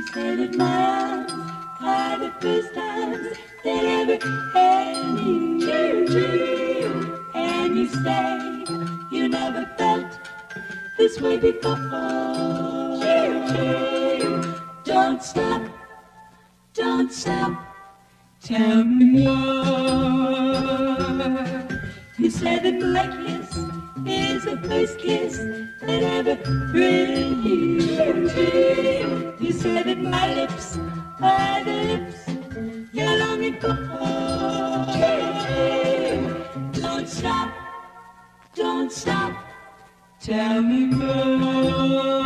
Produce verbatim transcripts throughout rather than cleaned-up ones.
said that my arms are the first times that ever held you. And you say you never felt this way before. Don't stop, don't stop, tell me more. You said that my kiss is the first kiss that ever thrilled you. You said that my lips are the lips you're longing for. Don't stop, don't stop, tell me more.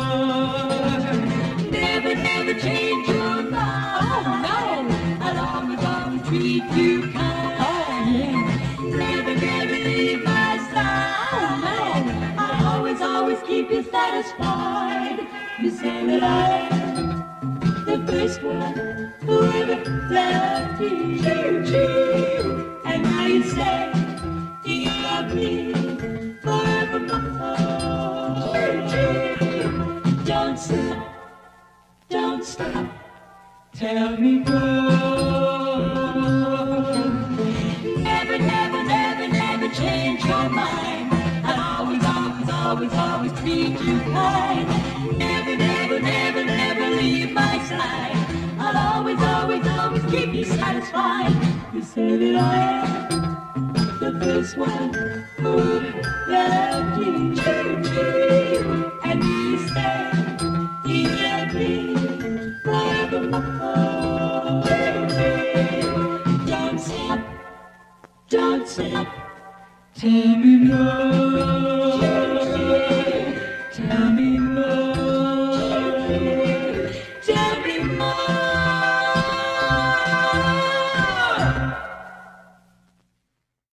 Never, never change your mind. Oh no, I'll always, always treat you kind. Oh yeah. Never, never leave my side. Oh no, I'll always, always keep you satisfied. You say that I am the first one who ever loved you. And now you say you love me forevermore. Don't stop, don't stop, tell me more. Never, never, never, never change your mind. I'll always, always, always, always treat you kind. Never, never, never, never leave my side. I'll always, always, always keep you satisfied. You say that I am the first one who loved you. And you say you love me forevermore. Don't stop, don't stop, tell me more.